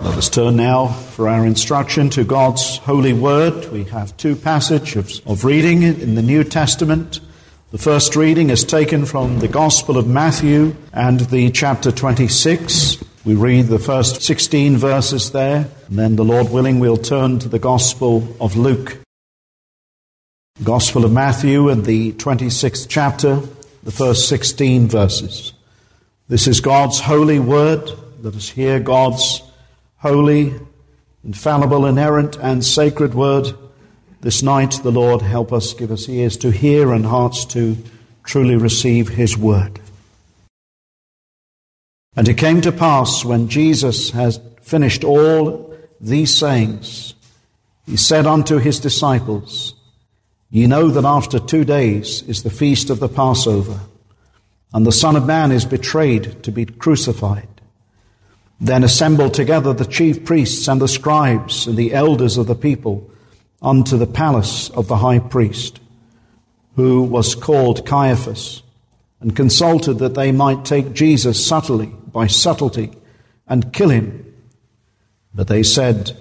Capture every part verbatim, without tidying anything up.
Let us turn now for our instruction to God's holy word. We have two passages of reading in the New Testament. The first reading is taken from the Gospel of Matthew and the chapter twenty-six. We read the first sixteen verses there, and then, the Lord willing, we'll turn to the Gospel of Luke. The Gospel of Matthew and the twenty-sixth chapter, the first sixteen verses. This is God's holy word. Let us hear God's holy, infallible, inerrant, and sacred word. This night, the Lord help us, give us ears to hear and hearts to truly receive his word. And it came to pass, when Jesus had finished all these sayings, he said unto his disciples, Ye know that after two days is the feast of the Passover, and the Son of Man is betrayed to be crucified. Then assembled together the chief priests and the scribes and the elders of the people unto the palace of the high priest, who was called Caiaphas, and consulted that they might take Jesus subtly, by subtlety, and kill him. But they said,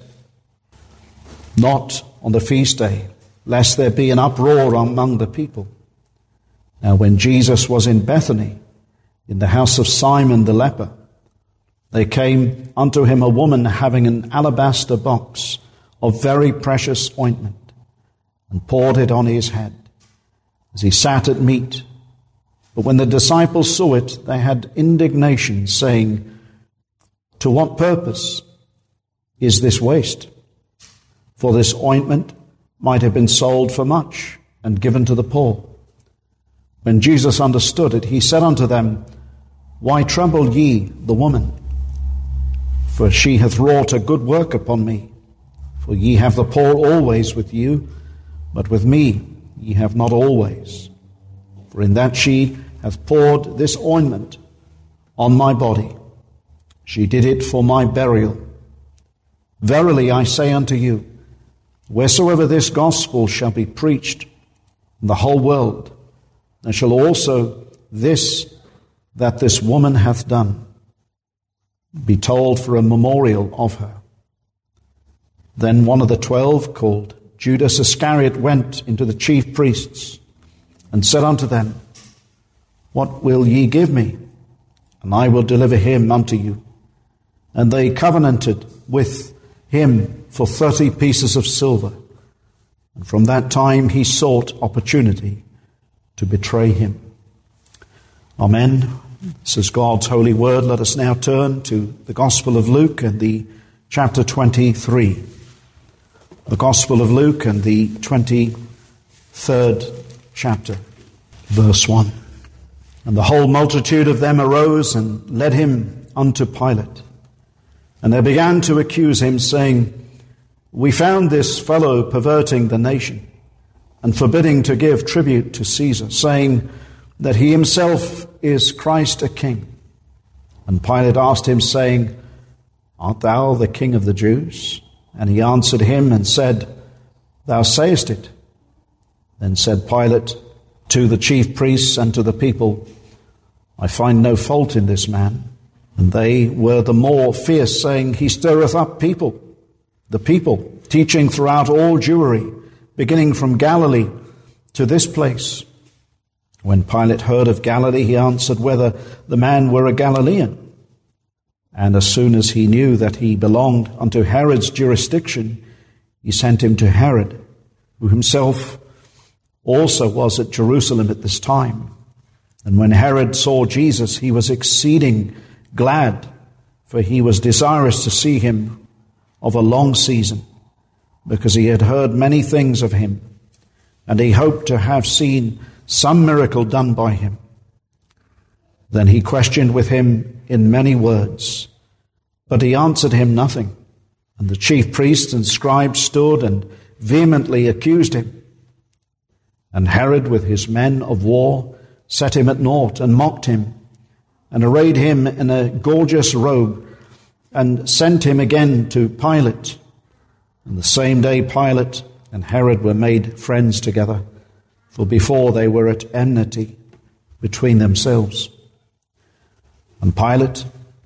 Not on the feast day, lest there be an uproar among the people. Now when Jesus was in Bethany, in the house of Simon the leper, there came unto him a woman having an alabaster box of very precious ointment, and poured it on his head, as he sat at meat. But when the disciples saw it, they had indignation, saying, To what purpose is this waste? For this ointment might have been sold for much, and given to the poor. When Jesus understood it, he said unto them, Why trouble ye the woman? For she hath wrought a good work upon me. For ye have the poor always with you, but with me ye have not always. For in that she hath poured this ointment on my body, she did it for my burial. Verily I say unto you, wheresoever this gospel shall be preached in the whole world, there shall also this that this woman hath done be told for a memorial of her. Then one of the twelve, called Judas Iscariot, went into the chief priests and said unto them, What will ye give me? And I will deliver him unto you. And they covenanted with him for thirty pieces of silver. And from that time he sought opportunity to betray him. Amen. This is God's holy word. Let us now turn to the Gospel of Luke and the chapter twenty-three. The Gospel of Luke and the twenty-third chapter, verse one. And the whole multitude of them arose and led him unto Pilate. And they began to accuse him, saying, We found this fellow perverting the nation, and forbidding to give tribute to Caesar, saying that he himself is Christ a king. And Pilate asked him, saying, Art thou the king of the Jews? And he answered him and said, Thou sayest it. Then said Pilate to the chief priests and to the people, I find no fault in this man. And they were the more fierce, saying, He stirreth up people, the people, teaching throughout all Jewry, beginning from Galilee to this place. When Pilate heard of Galilee, he answered whether the man were a Galilean. And as soon as he knew that he belonged unto Herod's jurisdiction, he sent him to Herod, who himself also was at Jerusalem at this time. And when Herod saw Jesus, he was exceeding glad, for he was desirous to see him of a long season, because he had heard many things of him, and he hoped to have seen some miracle done by him. Then he questioned with him in many words, but he answered him nothing. And the chief priests and scribes stood and vehemently accused him. And Herod with his men of war set him at naught and mocked him, and arrayed him in a gorgeous robe, and sent him again to Pilate. And the same day Pilate and Herod were made friends together, for before they were at enmity between themselves. And Pilate,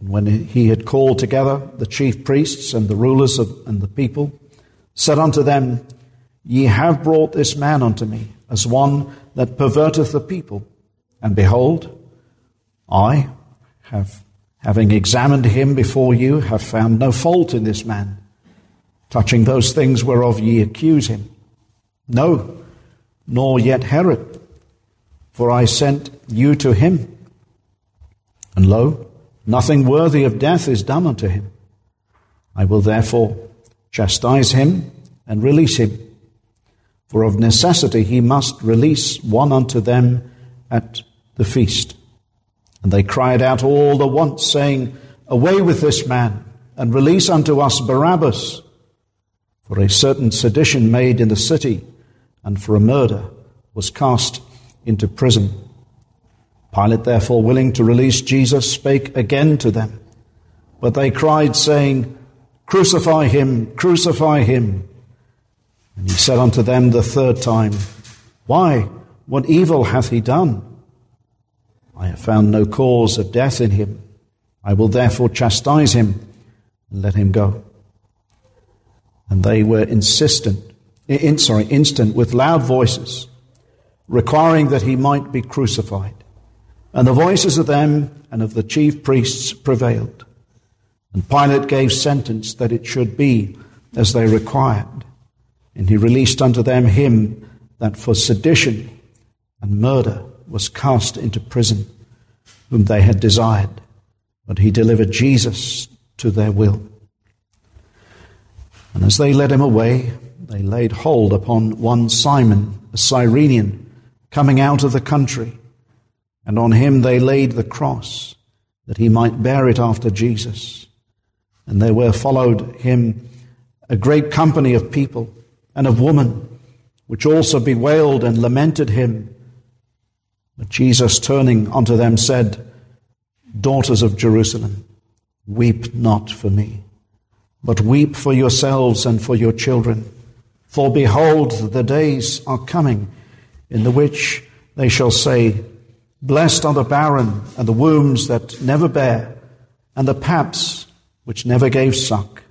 And when he had called together the chief priests and the rulers of, and the people, said unto them, Ye have brought this man unto me, as one that perverteth the people. And behold, I have, having examined him before you, have found no fault in this man, touching those things whereof ye accuse him. No, nor yet Herod, for I sent you to him. And lo, nothing worthy of death is done unto him. I will therefore chastise him and release him. For of necessity he must release one unto them at the feast. And they cried out all the once, saying, Away with this man, and release unto us Barabbas. For a certain sedition made in the city, and for a murder was cast into prison. Pilate, therefore, willing to release Jesus, spake again to them. But they cried, saying, Crucify him, crucify him. And he said unto them the third time, Why, what evil hath he done? I have found no cause of death in him. I will therefore chastise him, and let him go. And they were insistent, in, sorry, instant with loud voices, requiring that he might be crucified. And the voices of them and of the chief priests prevailed. And Pilate gave sentence that it should be as they required. And he released unto them him that for sedition and murder was cast into prison, whom they had desired. But he delivered Jesus to their will. And as they led him away, they laid hold upon one Simon, a Cyrenian, coming out of the country. And on him they laid the cross, that he might bear it after Jesus. And there were followed him a great company of people and of women, which also bewailed and lamented him. But Jesus, turning unto them, said, Daughters of Jerusalem, weep not for me, but weep for yourselves and for your children. For behold, the days are coming, in the which they shall say, Blessed are the barren, and the wombs that never bare, and the paps which never gave suck.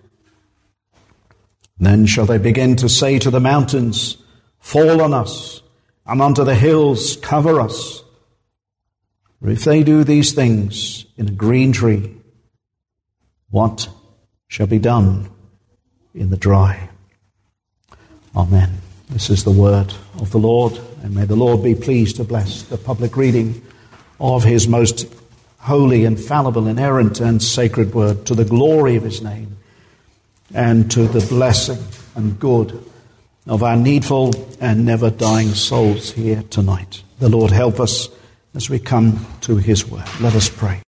Then shall they begin to say to the mountains, Fall on us, and unto the hills cover us. For if they do these things in a green tree, what shall be done in the dry? Amen. This is the word of the Lord, and may the Lord be pleased to bless the public reading of his most holy, infallible, inerrant, and sacred word, to the glory of his name and to the blessing and good of our needful and never dying souls here tonight. The Lord help us as we come to his word. Let us pray.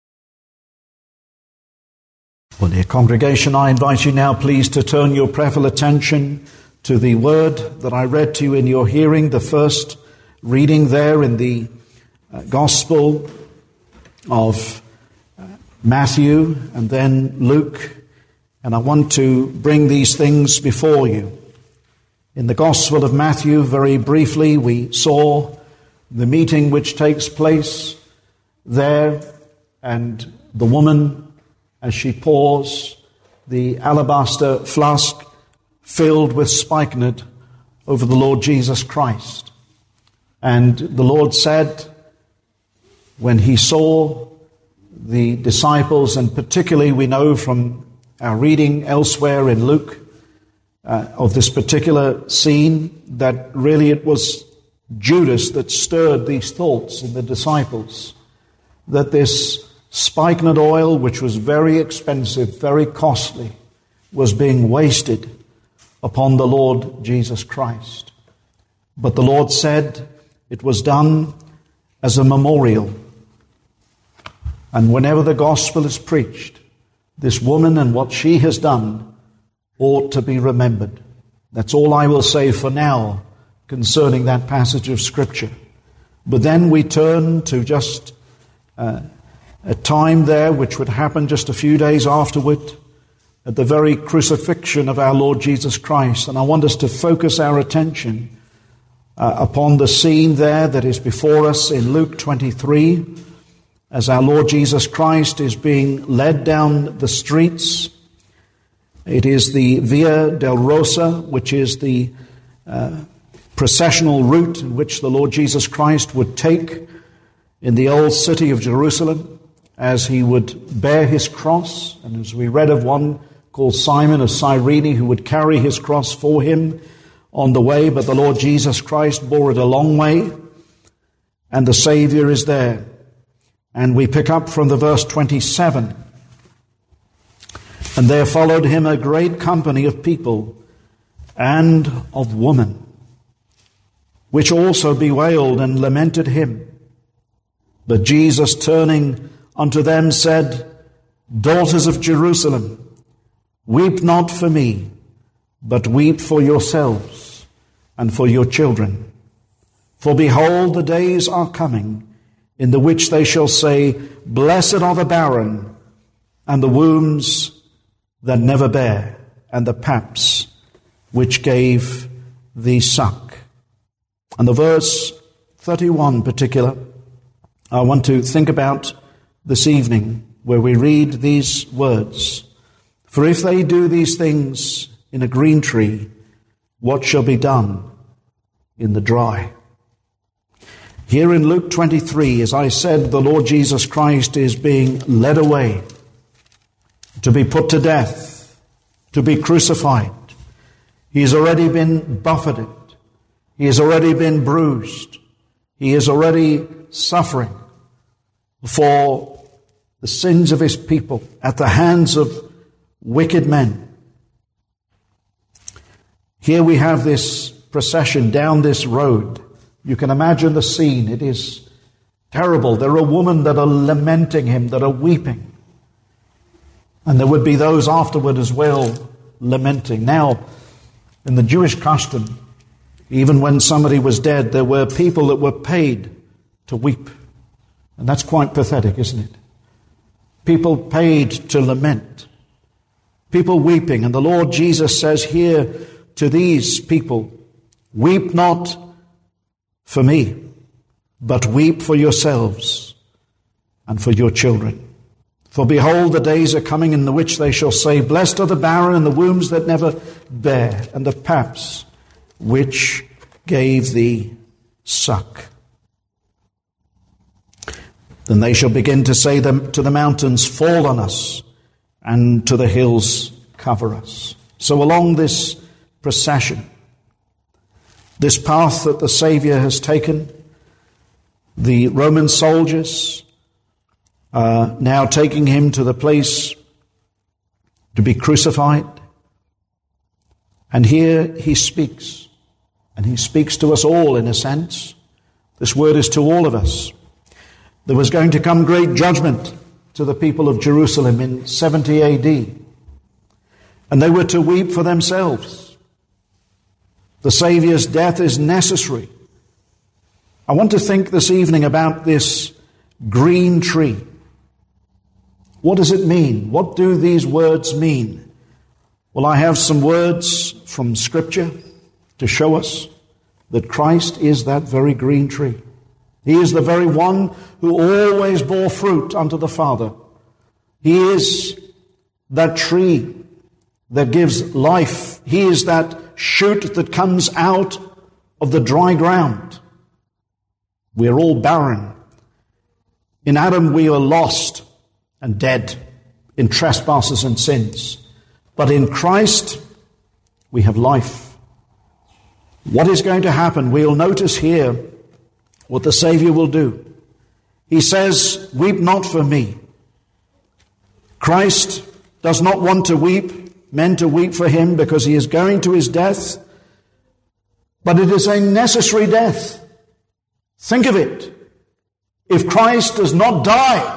Well, dear congregation, I invite you now please to turn your prayerful attention to the word that I read to you in your hearing, the first reading there in the uh, Gospel of uh, Matthew and then Luke. And I want to bring these things before you. In the Gospel of Matthew, very briefly, we saw the meeting which takes place there, and the woman, as she pours the alabaster flask filled with spikenard over the Lord Jesus Christ. And the Lord said, when he saw the disciples, and particularly we know from our reading elsewhere in Luke uh, of this particular scene, that really it was Judas that stirred these thoughts in the disciples, that this spikenard oil, which was very expensive, very costly, was being wasted upon the Lord Jesus Christ. But the Lord said it was done as a memorial. And whenever the gospel is preached, this woman and what she has done ought to be remembered. That's all I will say for now concerning that passage of Scripture. But then we turn to just uh, a time there which would happen just a few days afterward, at the very crucifixion of our Lord Jesus Christ. And I want us to focus our attention uh, upon the scene there that is before us in Luke twenty-three. as our Lord Jesus Christ is being led down the streets. It is the Via Dolorosa, which is the uh, processional route in which the Lord Jesus Christ would take in the old city of Jerusalem as he would bear his cross. And as we read of one called Simon of Cyrene who would carry his cross for him on the way, but the Lord Jesus Christ bore it a long way, and the Savior is there. And we pick up from the verse twenty-seven. And there followed him a great company of people and of women, which also bewailed and lamented him. But Jesus, turning unto them, said, Daughters of Jerusalem, weep not for me, but weep for yourselves and for your children. For behold, the days are coming, in the which they shall say, Blessed are the barren, and the wombs that never bear, and the paps which gave thee suck. And the verse thirty-one in particular, I want to think about this evening, where we read these words. For if they do these things in a green tree, what shall be done in the dry? Here in Luke twenty-three, as I said, the Lord Jesus Christ is being led away to be put to death, to be crucified. He has already been buffeted. He has already been bruised. He is already suffering for the sins of his people at the hands of wicked men. Here we have this procession down this road. You can imagine the scene. It is terrible. There are women that are lamenting him, that are weeping. And there would be those afterward as well lamenting. Now, in the Jewish custom, even when somebody was dead, there were people that were paid to weep. And that's quite pathetic, isn't it? People paid to lament. People weeping. And the Lord Jesus says here to these people, weep not for me, but weep for yourselves and for your children. For behold, the days are coming in the which they shall say, Blessed are the barren and the wombs that never bear, and the paps which gave thee suck. Then they shall begin to say them to the mountains, Fall on us, and to the hills cover us. So along this procession, this path that the Savior has taken, the Roman soldiers Uh, now taking him to the place to be crucified. And here he speaks. And he speaks to us all in a sense. This word is to all of us. There was going to come great judgment to the people of Jerusalem in seventy A D. And they were to weep for themselves. The Savior's death is necessary. I want to think this evening about this green tree. What does it mean? What do these words mean? Well, I have some words from Scripture to show us that Christ is that very green tree. He is the very one who always bore fruit unto the Father. He is that tree that gives life. He is that shoot that comes out of the dry ground. We are all barren. In Adam we are lost and dead in trespasses and sins. But in Christ, we have life. What is going to happen? We'll notice here what the Savior will do. He says, Weep not for me. Christ does not want to weep, men to weep for him, because he is going to his death. But it is a necessary death. Think of it. If Christ does not die,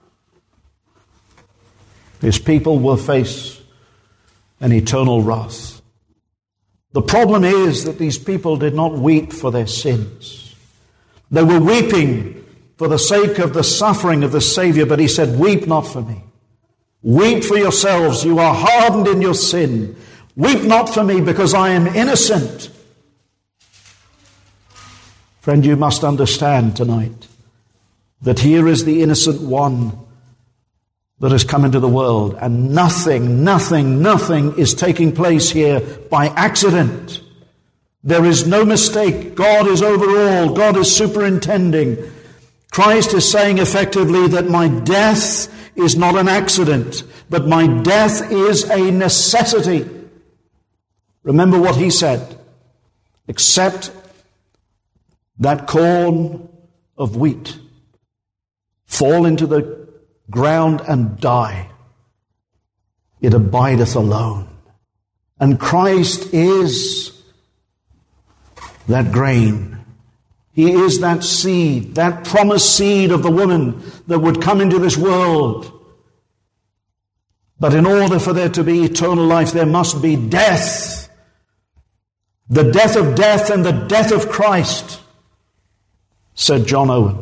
his people will face an eternal wrath. The problem is that these people did not weep for their sins. They were weeping for the sake of the suffering of the Savior, but he said, Weep not for me. Weep for yourselves. You are hardened in your sin. Weep not for me, because I am innocent. Friend, you must understand tonight that here is the innocent one that has come into the world, and nothing, nothing, nothing is taking place here by accident. There is no mistake. God is over all. God is superintending. Christ is saying effectively that my death is not an accident, but my death is a necessity. Remember what he said. Except that corn of wheat fall into the ground and die, it abideth alone. And Christ is that grain. He is that seed, that promised seed of the woman that would come into this world. But in order for there to be eternal life, there must be death. The death of death and the death of Christ, said John Owen.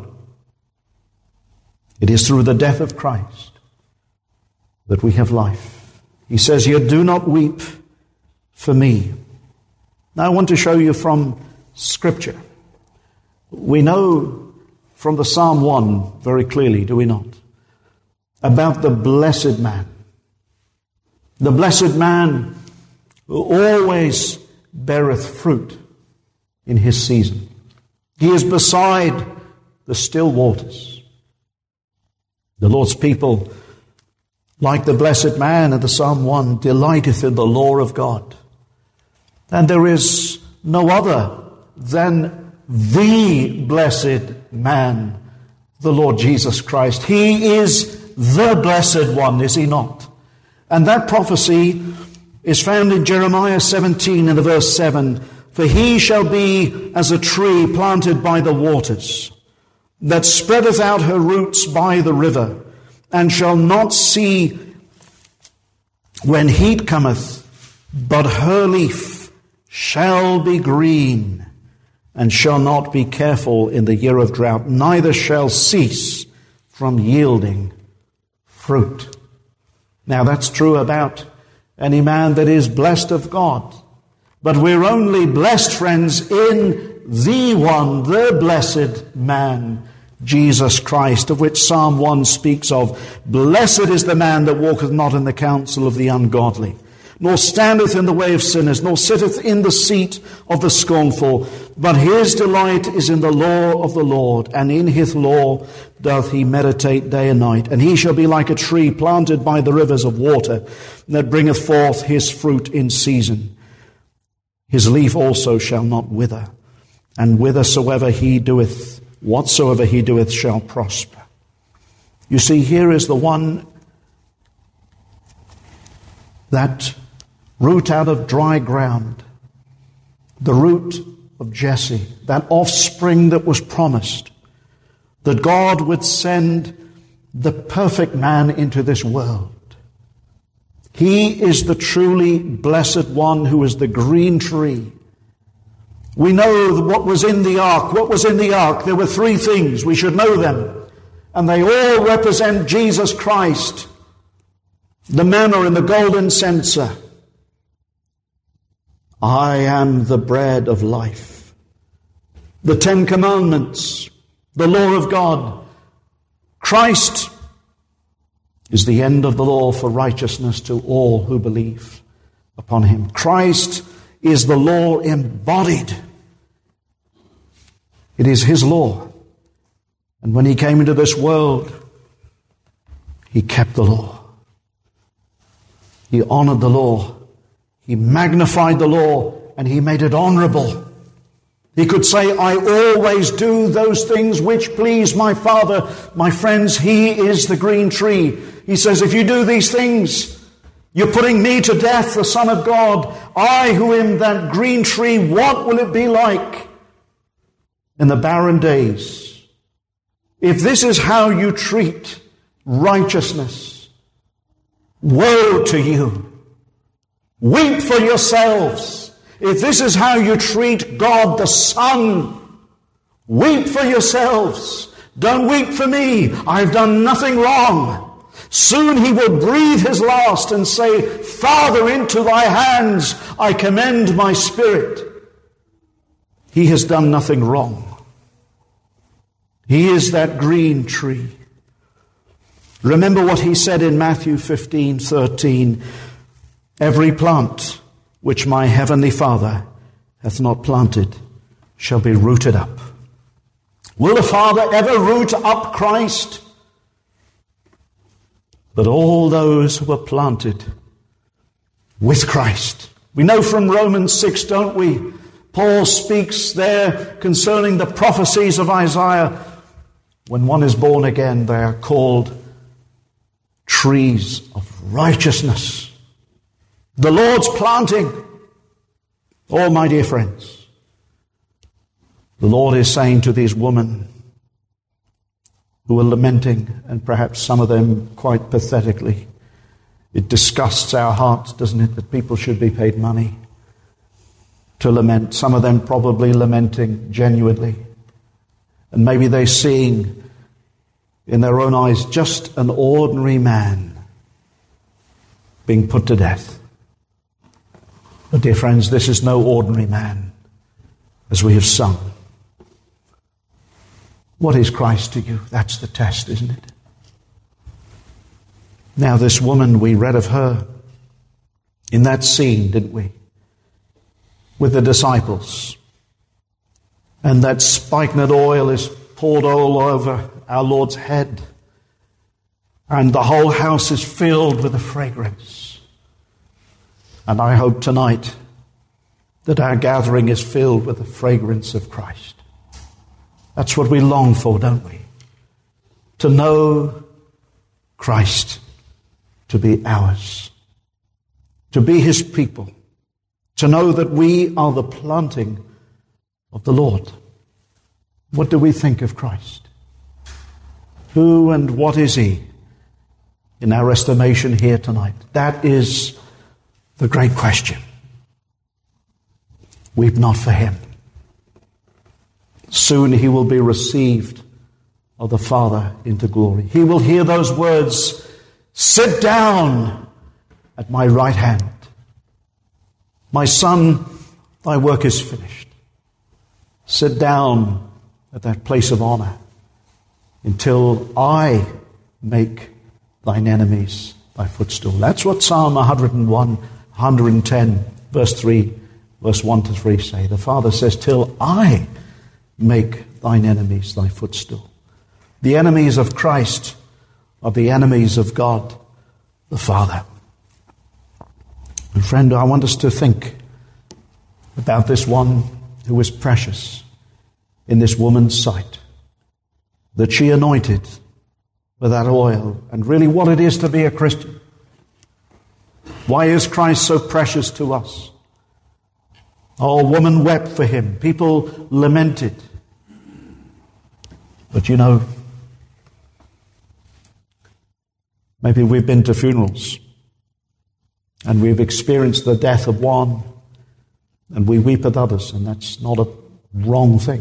It is through the death of Christ that we have life. He says, "You do not weep for me." Now I want to show you from Scripture. We know from the Psalm one very clearly, do we not? About the blessed man. The blessed man who always beareth fruit in his season. He is beside the still waters. The Lord's people, like the blessed man in the Psalm one, delighteth in the law of God. And there is no other than the blessed man, the Lord Jesus Christ. He is the blessed one, is he not? And that prophecy is found in Jeremiah seventeen in the verse seven. "For he shall be as a tree planted by the waters, that spreadeth out her roots by the river, and shall not see when heat cometh, but her leaf shall be green, and shall not be careful in the year of drought, neither shall cease from yielding fruit." Now that's true about any man that is blessed of God. But we're only blessed, friends, in the one, the blessed man, Jesus Christ, of which Psalm one speaks of. "Blessed is the man that walketh not in the counsel of the ungodly, nor standeth in the way of sinners, nor sitteth in the seat of the scornful. But his delight is in the law of the Lord, and in his law doth he meditate day and night. And he shall be like a tree planted by the rivers of water, that bringeth forth his fruit in season. His leaf also shall not wither, and whithersoever he doeth, whatsoever he doeth shall prosper." You see, here is the one, that root out of dry ground, the root of Jesse, that offspring that was promised, that God would send the perfect man into this world. He is the truly blessed one who is the green tree. We know what was in the ark. What was in the ark? There were three things. We should know them. And they all represent Jesus Christ. The manna in the golden censer. "I am the bread of life." The Ten Commandments, the law of God. Christ is the end of the law for righteousness to all who believe upon him. Christ is the law embodied. It is his law. And when he came into this world, he kept the law. He honored the law. He magnified the law, and he made it honorable. He could say, "I always do those things which please my Father." My friends, he is the green tree. He says, if you do these things, you're putting me to death, the Son of God. I who am that green tree, what will it be like in the barren days? If this is how you treat righteousness, woe to you. Weep for yourselves. If this is how you treat God the Son, weep for yourselves. Don't weep for me. I've done nothing wrong. Soon he will breathe his last and say, "Father, into thy hands I commend my spirit." He has done nothing wrong. He is that green tree. Remember what he said in Matthew fifteen thirteen. Every plant which my heavenly Father hath not planted shall be rooted up. Will the Father ever root up Christ? But all those who are planted with Christ. We know from Romans six, don't we? Paul speaks there concerning the prophecies of Isaiah. When one is born again, they are called trees of righteousness. The Lord's planting. Oh, my dear friends, the Lord is saying to these women who are lamenting, and perhaps some of them quite pathetically, it disgusts our hearts, doesn't it, that people should be paid money to lament. Some of them probably lamenting genuinely. And maybe they're seeing in their own eyes just an ordinary man being put to death. But dear friends, this is no ordinary man, as we have sung. What is Christ to you? That's the test, isn't it? Now this woman, we read of her in that scene, didn't we? With the disciples. And that spikenard oil is poured all over our Lord's head. And the whole house is filled with the fragrance. And I hope tonight that our gathering is filled with the fragrance of Christ. That's what we long for, don't we? To know Christ, to be ours, to be his people, to know that we are the planting of the Lord. What do we think of Christ? Who and what is he in our estimation here tonight? That is the great question. Weep not for him. Soon he will be received of the Father into glory. He will hear those words, sit down at my right hand. My son, thy work is finished. Sit down at that place of honor until I make thine enemies thy footstool. That's what Psalm one hundred one, one hundred ten, verse three, verse one to three say. The Father says, till I make thine enemies thy footstool. The enemies of Christ are the enemies of God, the Father. And friend, I want us to think about this one who was precious in this woman's sight, that she anointed with that oil, and really what it is to be a Christian. Why is Christ so precious to us? Oh, a woman wept for him. People lamented. But you know, maybe we've been to funerals and we've experienced the death of one and we weep at others, and that's not a wrong thing.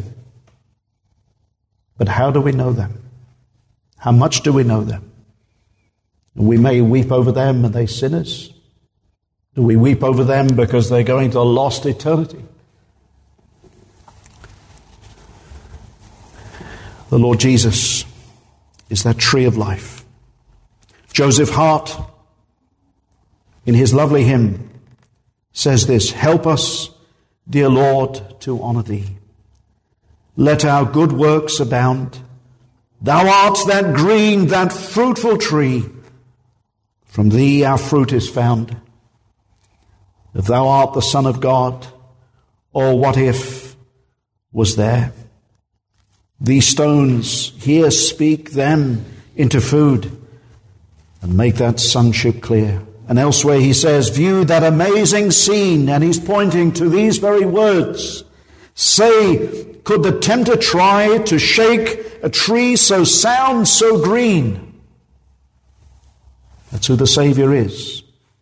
But how do we know them? How much do we know them? We may weep over them and they're sinners. Do we weep over them because they're going to a lost eternity? The Lord Jesus is that tree of life. Joseph Hart, in his lovely hymn, says this, help us, dear Lord, to honor thee. Let our good works abound. Thou art that green, that fruitful tree. From thee our fruit is found. If thou art the Son of God, or what if was there? These stones here speak them into food and make that sonship clear. And elsewhere he says, view that amazing scene, and he's pointing to these very words. Say, could the tempter try to shake a tree so sound, so green? That's who the Savior is.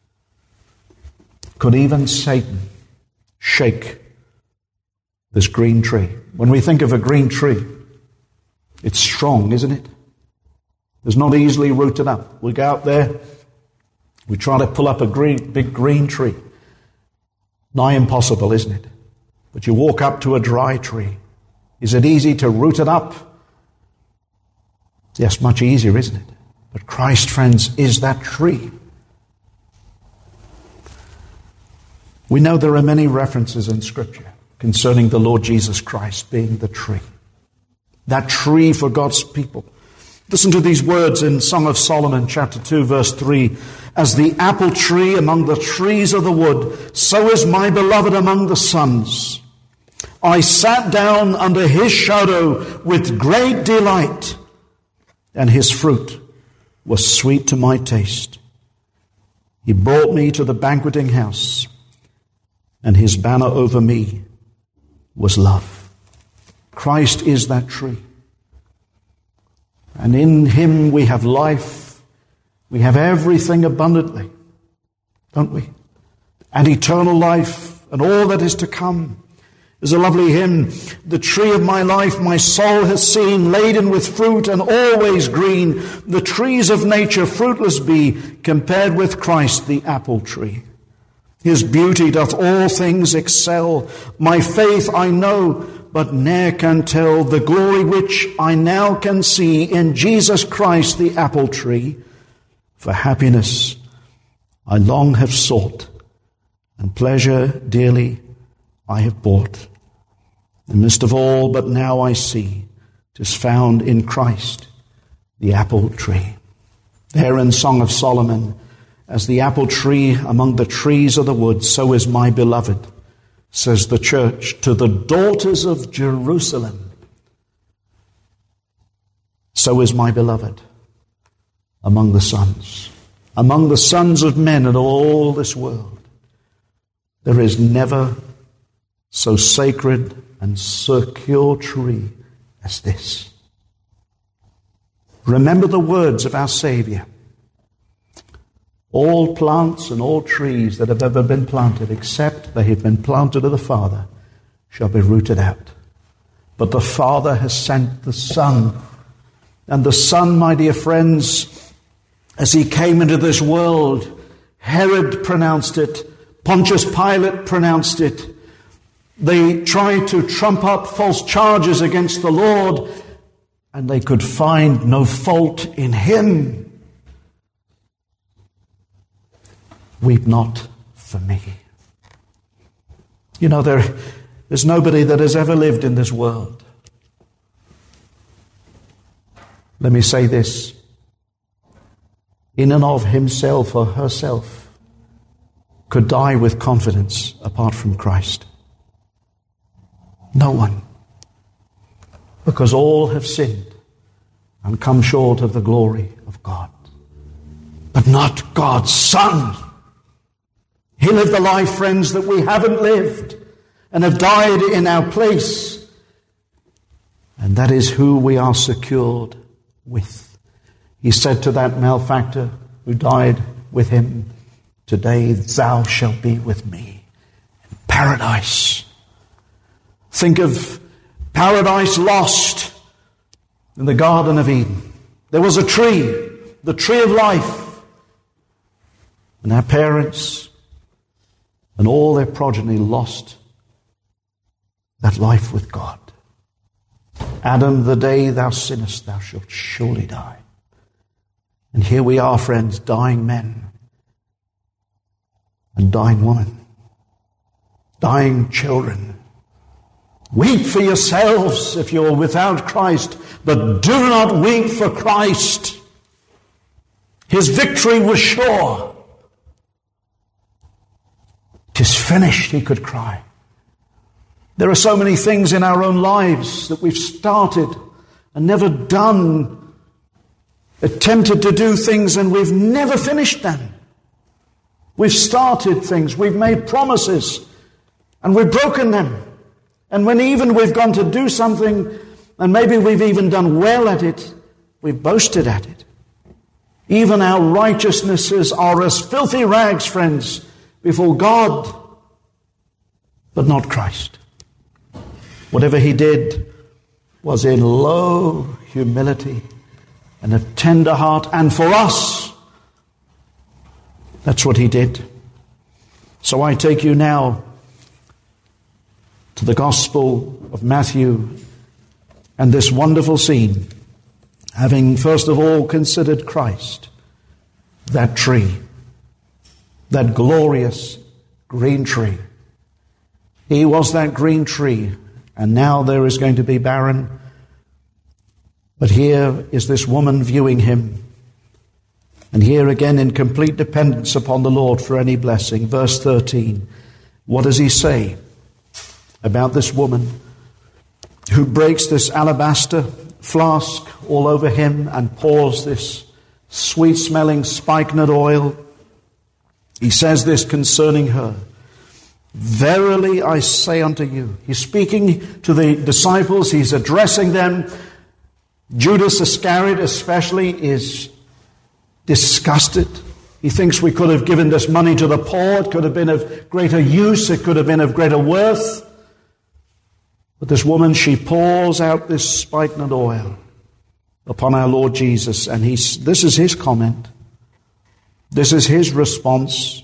Could even Satan shake this green tree? When we think of a green tree, it's strong, isn't it? It's not easily rooted up. We go out there, we try to pull up a green, big green tree. Nigh impossible, isn't it? But you walk up to a dry tree. Is it easy to root it up? Yes, much easier, isn't it? But Christ, friends, is that tree. We know there are many references in Scripture concerning the Lord Jesus Christ being the tree. That tree for God's people. Listen to these words in Song of Solomon, chapter two, verse three. As the apple tree among the trees of the wood, so is my beloved among the sons. I sat down under his shadow with great delight, and his fruit was sweet to my taste. He brought me to the banqueting house, and his banner over me was love. Christ is that tree. And in him we have life. We have everything abundantly, don't we? And eternal life and all that is to come. There's a lovely hymn. The tree of my life my soul has seen, laden with fruit and always green. The trees of nature fruitless be, compared with Christ the apple tree. His beauty doth all things excel. My faith I know, but ne'er can tell the glory which I now can see in Jesus Christ the apple tree. For happiness I long have sought, and pleasure dearly I have bought. In the midst of all, but now I see, 'tis found in Christ the apple tree. There in Song of Solomon, as the apple tree among the trees of the wood, so is my beloved, says the church to the daughters of Jerusalem. So is my beloved among the sons, among the sons of men in all this world. There is never so sacred and secure tree as this. Remember the words of our Savior. All plants and all trees that have ever been planted, except they have been planted of the Father, shall be rooted out. But the Father has sent the Son. And the Son, my dear friends, as he came into this world, Herod pronounced it, Pontius Pilate pronounced it. They tried to trump up false charges against the Lord, and they could find no fault in him. Weep not for me. You know, there, there's nobody that has ever lived in this world. Let me say this. In and of himself or herself could die with confidence apart from Christ. No one. Because all have sinned and come short of the glory of God. But not God's Son. He lived the life, friends, that we haven't lived and have died in our place. And that is who we are secured with. He said to that malefactor who died with him, today thou shalt be with me in paradise. Think of paradise lost in the Garden of Eden. There was a tree, the tree of life. And our parents and all their progeny lost that life with God. Adam, the day thou sinnest, thou shalt surely die. And here we are, friends, dying men and dying women, dying children. Weep for yourselves if you're without Christ, but do not weep for Christ. His victory was sure. 'Tis finished, he could cry. There are so many things in our own lives that we've started and never done, attempted to do things and we've never finished them. We've started things, we've made promises, and we've broken them. And when even we've gone to do something, and maybe we've even done well at it, we've boasted at it. Even our righteousnesses are as filthy rags, friends, before God, but not Christ. Whatever he did was in low humility and a tender heart, and for us, that's what he did. So I take you now to the Gospel of Matthew and this wonderful scene having first of all considered Christ, that tree, that glorious green tree. He was that green tree, and now there is going to be barren. But here is this woman viewing him, and here again in complete dependence upon the Lord for any blessing. Verse thirteen, what does he say about this woman who breaks this alabaster flask all over him and pours this sweet-smelling spikenard oil? He says this concerning her. Verily I say unto you. He's speaking to the disciples. He's addressing them. Judas Iscariot especially is disgusted. He thinks we could have given this money to the poor. It could have been of greater use. It could have been of greater worth. But this woman, she pours out this spikenard oil upon our Lord Jesus. And he's, this is his comment. This is his response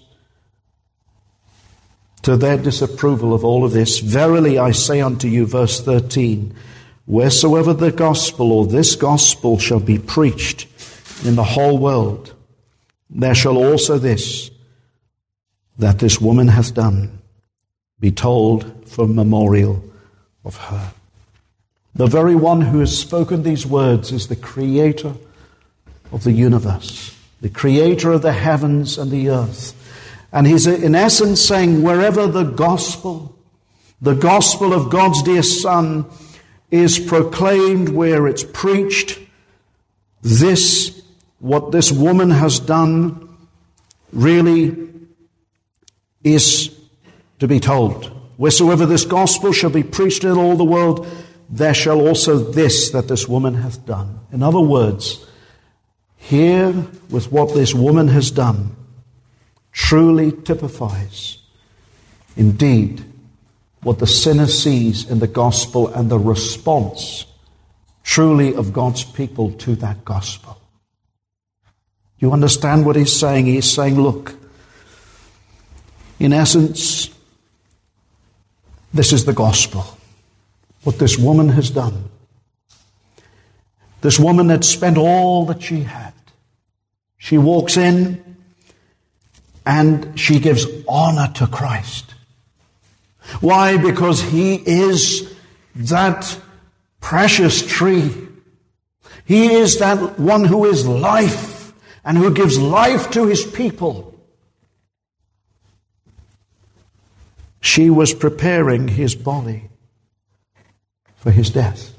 to their disapproval of all of this. Verily I say unto you, verse thirteen, wheresoever the gospel or this gospel shall be preached in the whole world, there shall also this, that this woman hath done, be told for memorial of her. The very one who has spoken these words is the creator of the universe, the creator of the heavens and the earth. And he's in essence saying, wherever the gospel, the gospel of God's dear Son is proclaimed, where it's preached, this, what this woman has done, really is to be told. Wheresoever this gospel shall be preached in all the world, there shall also this that this woman hath done. In other words, here with what this woman has done truly typifies indeed what the sinner sees in the gospel and the response truly of God's people to that gospel. You understand what he's saying? He's saying, look, in essence, this is the gospel. What this woman has done. This woman had spent all that she had. She walks in and she gives honor to Christ. Why? Because he is that precious tree. He is that one who is life and who gives life to his people. She was preparing his body for his death,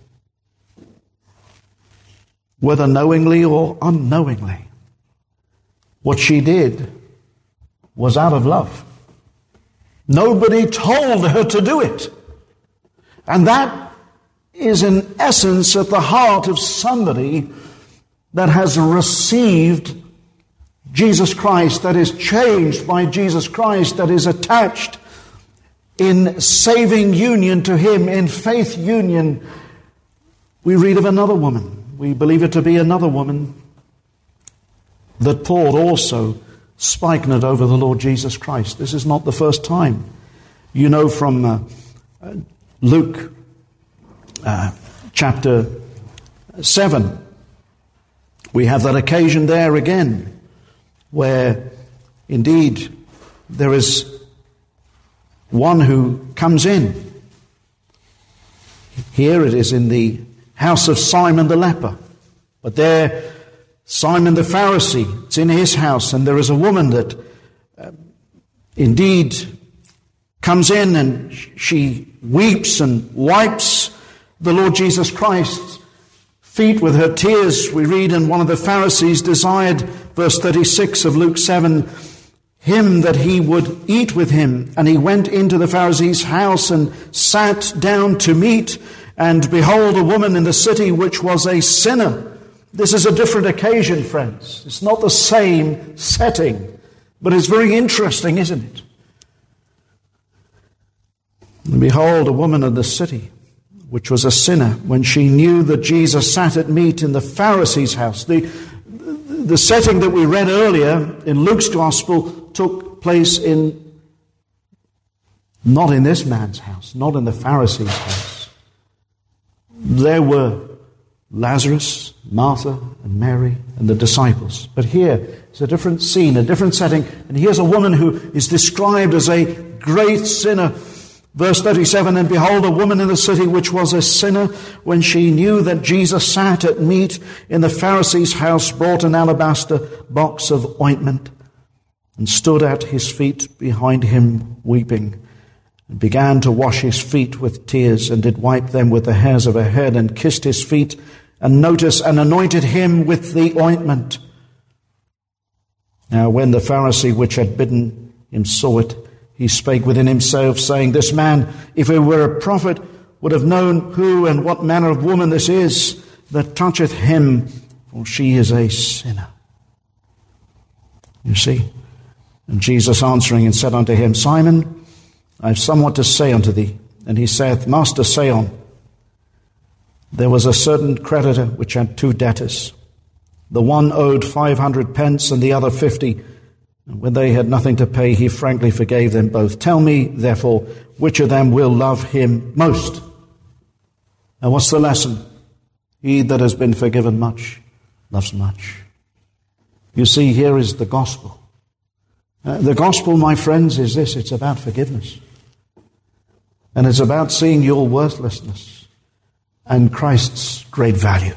whether knowingly or unknowingly. What she did was out of love. Nobody told her to do it. And that is in essence at the heart of somebody that has received Jesus Christ, that is changed by Jesus Christ, that is attached in saving union to him, in faith union. We read of another woman. We believe it to be another woman that poured also spikenard over the Lord Jesus Christ. This is not the first time. You know from uh, uh, Luke uh, chapter seven, we have that occasion there again, where indeed there is one who comes in. Here it is in the house of Simon the leper. But there, Simon the Pharisee, it's in his house, and there is a woman that uh, indeed comes in and she weeps and wipes the Lord Jesus Christ's feet with her tears. We read in one of the Pharisees desired, verse thirty-six of Luke seven, him that he would eat with him. And he went into the Pharisee's house and sat down to meat. And behold, a woman in the city which was a sinner. This is a different occasion, friends. It's not the same setting, but it's very interesting, isn't it? And behold, a woman in the city which was a sinner, when she knew that Jesus sat at meat in the Pharisee's house. The, the setting that we read earlier in Luke's gospel took place in, not in this man's house, not in the Pharisee's house. There were Lazarus, Martha, and Mary, and the disciples. But here is a different scene, a different setting. And here's a woman who is described as a great sinner. Verse thirty-seven, and behold, a woman in the city which was a sinner, when she knew that Jesus sat at meat in the Pharisee's house, brought an alabaster box of ointment, and stood at his feet behind him weeping, and began to wash his feet with tears, and did wipe them with the hairs of her head, and kissed his feet, and notice, and anointed him with the ointment. Now when the Pharisee which had bidden him saw it, he spake within himself, saying, this man, if he were a prophet, would have known who and what manner of woman this is that toucheth him, for she is a sinner. You see? And Jesus answering and said unto him, Simon, I have somewhat to say unto thee. And he saith, Master, say on. There was a certain creditor which had two debtors. The one owed five hundred pence, and the other fifty. And when they had nothing to pay, he frankly forgave them both. Tell me, therefore, which of them will love him most? Now what's the lesson? He that has been forgiven much loves much. You see, here is the gospel. Uh, the gospel, my friends, is this. It's about forgiveness. And it's about seeing your worthlessness and Christ's great value.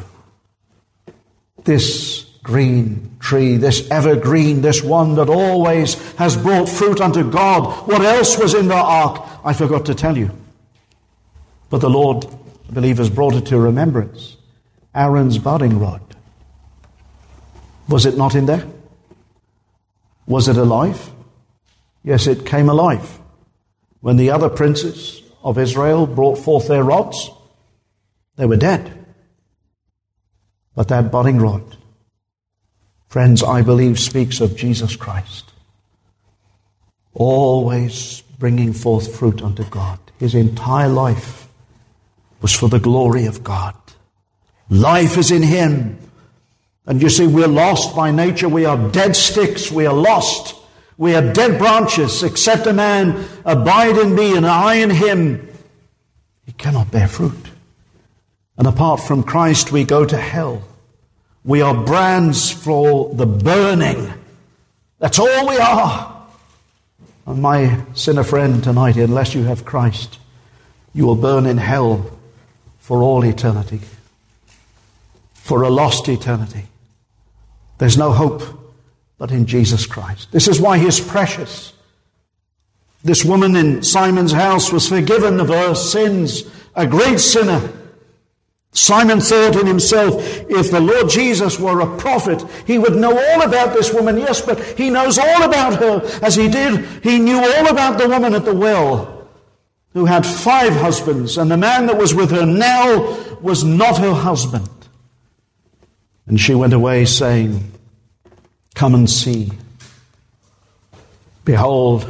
This green tree, this evergreen, this one that always has brought fruit unto God. What else was in the ark? I forgot to tell you. But the Lord, I believe, has brought it to remembrance. Aaron's budding rod. Was it not in there? Was it alive? Yes, it came alive. When the other princes of Israel brought forth their rods, they were dead. But that budding rod, friends, I believe speaks of Jesus Christ. Always bringing forth fruit unto God. His entire life was for the glory of God. Life is in him. And you see, we're lost by nature. We are dead sticks. We are lost. We are dead branches. Except a man abide in me and I in him, he cannot bear fruit. And apart from Christ, we go to hell. We are brands for the burning. That's all we are. And my sinner friend tonight, unless you have Christ, you will burn in hell for all eternity. For a lost eternity. There's no hope but in Jesus Christ. This is why he is precious. This woman in Simon's house was forgiven of her sins, a great sinner. Simon thought in himself, if the Lord Jesus were a prophet, he would know all about this woman. Yes, but he knows all about her as he did. He knew all about the woman at the well who had five husbands, and the man that was with her now was not her husband. And she went away saying, come and see. Behold,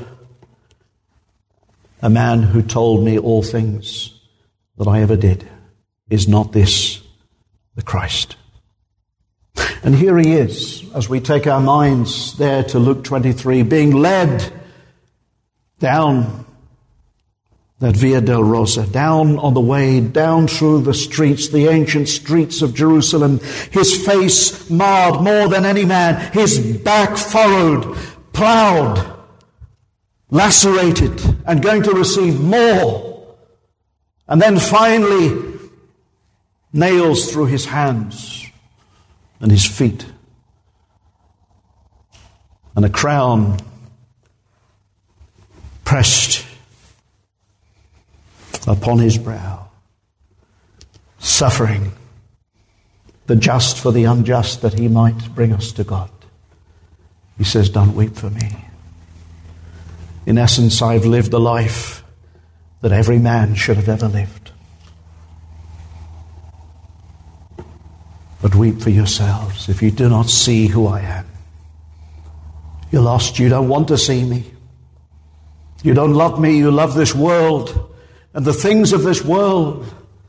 a man who told me all things that I ever did. Is not this the Christ? And here he is, as we take our minds there to Luke twenty-three, being led down that Via Dolorosa, down on the way, down through the streets, the ancient streets of Jerusalem, his face marred more than any man, his back furrowed, plowed, lacerated, and going to receive more. And then finally, nails through his hands and his feet, and a crown pressed upon his brow, suffering the just for the unjust, that he might bring us to God. He says, don't weep for me. In essence, I've lived the life that every man should have ever lived. But weep for yourselves if you do not see who I am. You're lost. You don't want to see me. You don't love me. You love this world and the things of this world.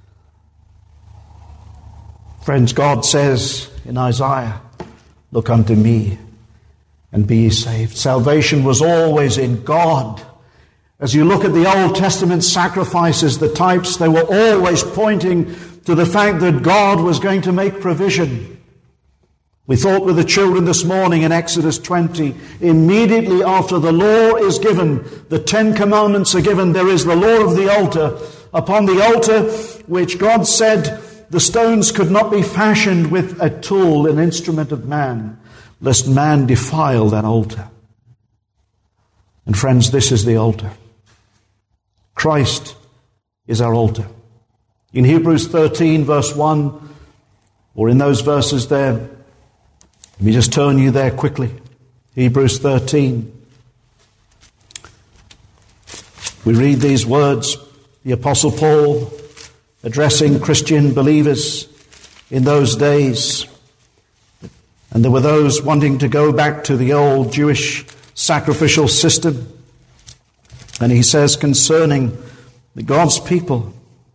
Friends, God says in Isaiah, look unto me and be ye saved. Salvation was always in God. As you look at the Old Testament sacrifices, the types, they were always pointing to the fact that God was going to make provision. We thought with the children this morning in Exodus twenty, immediately after the law is given, the Ten Commandments are given, there is the law of the altar. Upon the altar, which God said the stones could not be fashioned with a tool, an instrument of man, lest man defile that altar. And friends, this is the altar. Christ is our altar. In Hebrews thirteen, verse one, or in those verses there, let me just turn you there quickly. Hebrews thirteen. We read these words, the Apostle Paul addressing Christian believers in those days. And there were those wanting to go back to the old Jewish sacrificial system. And he says concerning God's people,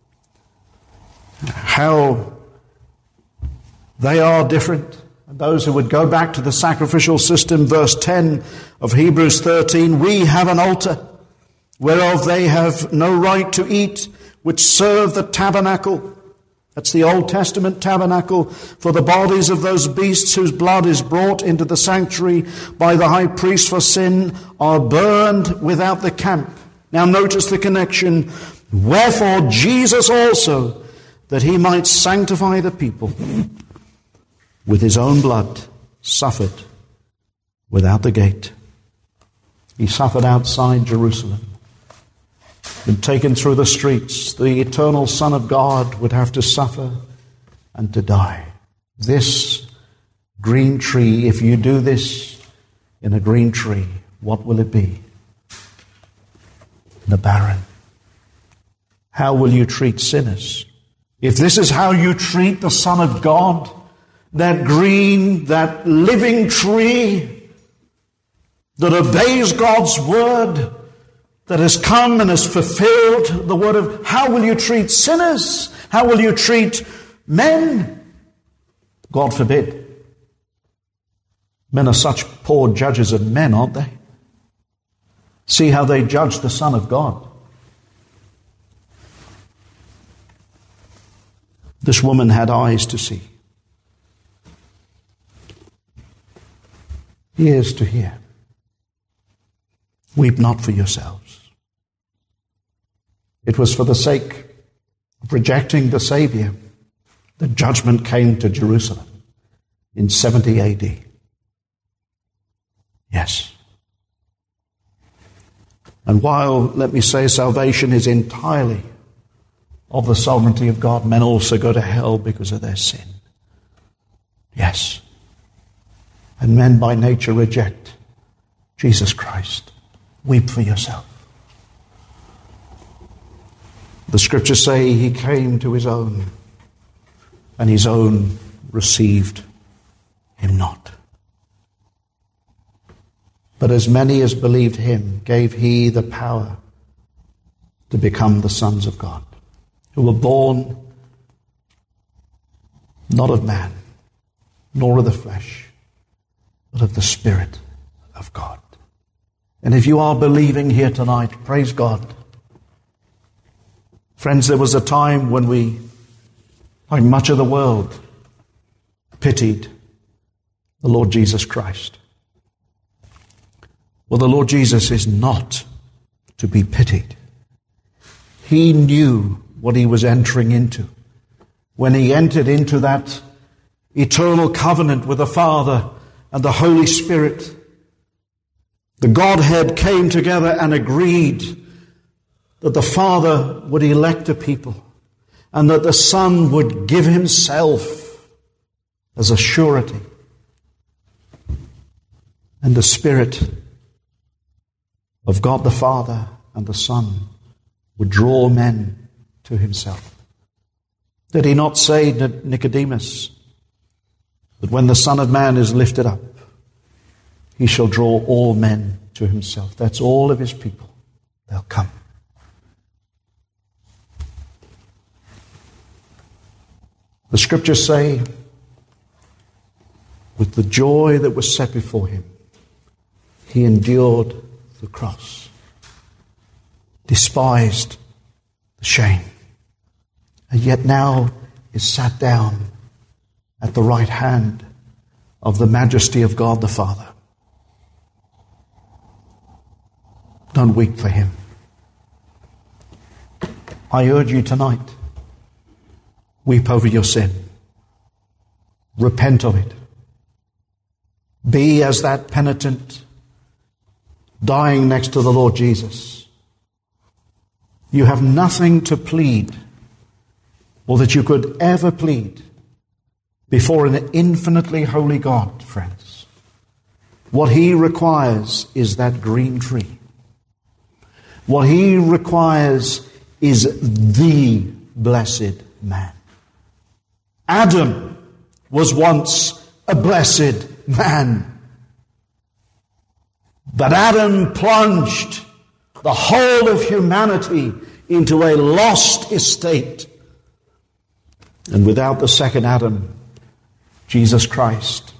how they are different. And those who would go back to the sacrificial system, verse ten of Hebrews thirteen, we have an altar whereof they have no right to eat, which serve the tabernacle. That's the Old Testament tabernacle for the bodies of those beasts whose blood is brought into the sanctuary by the high priest for sin, are burned without the camp. Now notice the connection. Wherefore Jesus also, that he might sanctify the people, with his own blood suffered without the gate. He suffered outside Jerusalem. Been taken through the streets, the eternal Son of God would have to suffer and to die. This green tree, if you do this in a green tree, what will it be? In a barren. How will you treat sinners? If this is how you treat the Son of God, that green, that living tree that obeys God's word, that has come and has fulfilled the word of, how will you treat sinners? How will you treat men? God forbid. Men are such poor judges of men, aren't they? See how they judge the Son of God. This woman had eyes to see, ears to hear. Weep not for yourselves. It was for the sake of rejecting the Savior that judgment came to Jerusalem in seventy A D. Yes. And while, let me say, salvation is entirely of the sovereignty of God, men also go to hell because of their sin. Yes. And men by nature reject Jesus Christ. Weep for yourself. The scriptures say he came to his own, and his own received him not. But as many as believed him, gave he the power to become the sons of God, who were born not of man, nor of the flesh, but of the Spirit of God. And if you are believing here tonight, praise God. Friends, there was a time when we, like much of the world, pitied the Lord Jesus Christ. Well, the Lord Jesus is not to be pitied. He knew what he was entering into when he entered into that eternal covenant with the Father and the Holy Spirit. The Godhead came together and agreed that the Father would elect a people and that the Son would give himself as a surety. And the Spirit of God the Father and the Son would draw men to himself. Did he not say to Nicodemus that when the Son of Man is lifted up, he shall draw all men to himself? That's all of his people. They'll come. The scriptures say, with the joy that was set before him, he endured the cross, despised the shame, and yet now is sat down at the right hand of the majesty of God the Father. Don't weep for him. I urge you tonight, weep over your sin. Repent of it. Be as that penitent dying next to the Lord Jesus. You have nothing to plead, or that you could ever plead, before an infinitely holy God, friends. What he requires is that green tree. What he requires is the blessed man. Adam was once a blessed man. But Adam plunged the whole of humanity into a lost estate. And without the second Adam, Jesus Christ,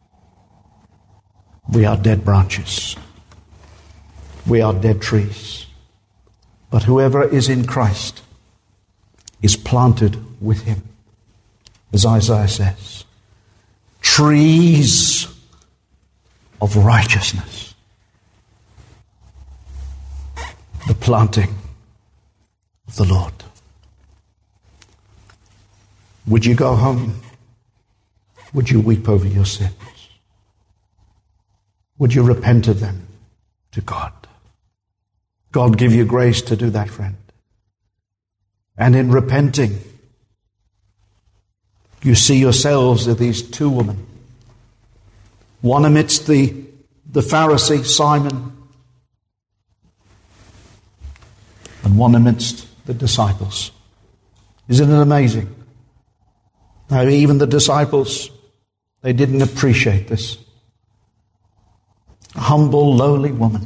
we are dead branches. We are dead trees. But whoever is in Christ is planted with him. As Isaiah says, trees of righteousness. The planting of the Lord. Would you go home? Would you weep over your sins? Would you repent of them to God? God give you grace to do that, friend. And in repenting, you see yourselves as these two women. One amidst the, the Pharisee, Simon, and one amidst the disciples. Isn't it amazing? Now, even the disciples, they didn't appreciate this. A humble, lowly woman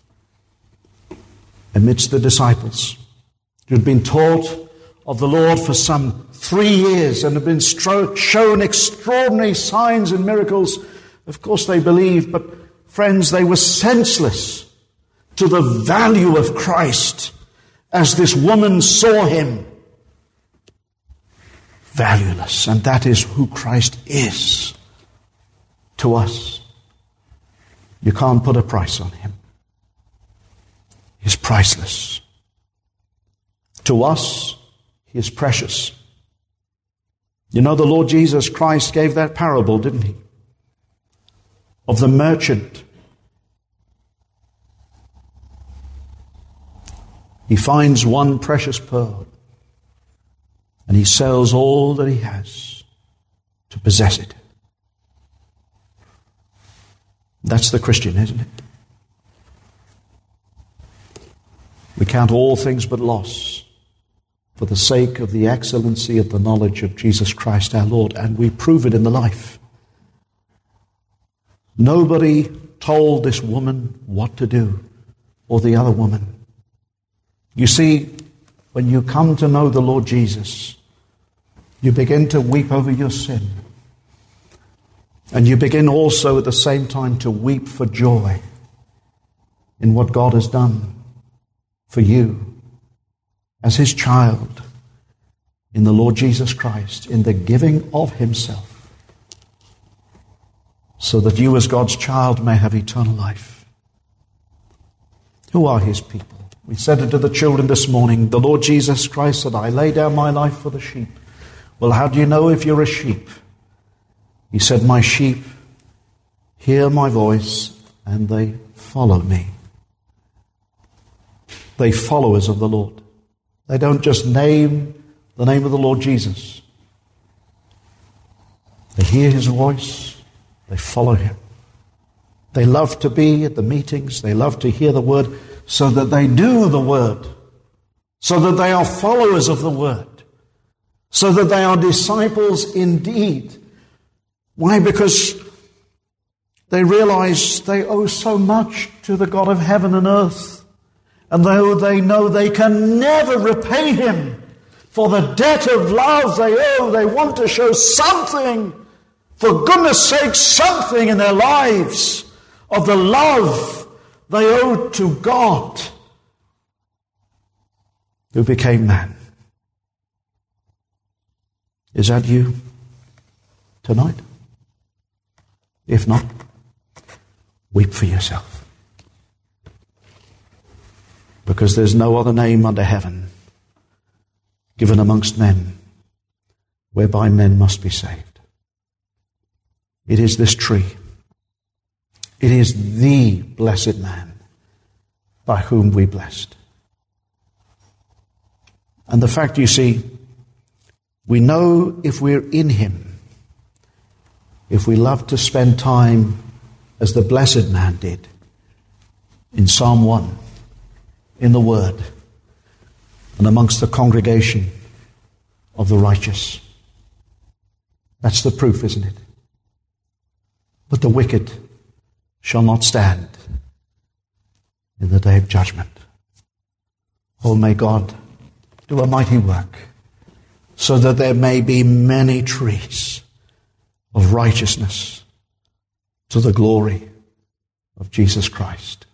amidst the disciples who had been taught of the Lord for some three years and had been stro- shown extraordinary signs and miracles. Of course they believed, but friends, they were senseless to the value of Christ as this woman saw him. Valueless. And that is who Christ is to us. You can't put a price on him. He's priceless. To us, he is precious. You know, the Lord Jesus Christ gave that parable, didn't he? Of the merchant. He finds one precious pearl and he sells all that he has to possess it. That's the Christian, isn't it? We count all things but loss for the sake of the excellency of the knowledge of Jesus Christ our Lord, and we prove it in the life. Nobody told this woman what to do, or the other woman. You see, when you come to know the Lord Jesus, you begin to weep over your sin. And you begin also at the same time to weep for joy in what God has done for you as his child in the Lord Jesus Christ, in the giving of himself, so that you as God's child may have eternal life. Who are his people? We said it to the children this morning. The Lord Jesus Christ said, I lay down my life for the sheep. Well, how do you know if you're a sheep? He said, my sheep hear my voice and they follow me. They followers of the Lord. They don't just name the name of the Lord Jesus. They hear his voice. They follow him. They love to be at the meetings. They love to hear the word so that they do the word. So that they are followers of the word. So that they are disciples indeed. Why? Because they realize they owe so much to the God of heaven and earth. And though they know they can never repay him for the debt of love they owe, they want to show something, for goodness sake, something in their lives of the love they owe to God who became man. Is that you tonight? If not, weep for yourself. Because there's no other name under heaven given amongst men whereby men must be saved. It is this tree. It is the blessed man by whom we blessed. And the fact, you see, we know if we're in him, if we love to spend time as the blessed man did in Psalm one, in the Word, and amongst the congregation of the righteous. That's the proof, isn't it? But the wicked shall not stand in the day of judgment. Oh, may God do a mighty work so that there may be many trees of righteousness to the glory of Jesus Christ.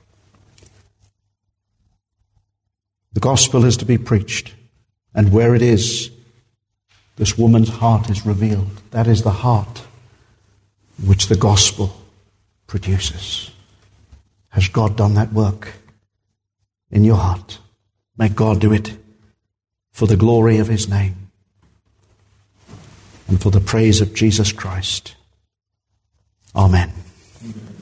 The gospel is to be preached, and where it is, this woman's heart is revealed. That is the heart which the gospel produces. Has God done that work in your heart? May God do it for the glory of his name and for the praise of Jesus Christ. Amen.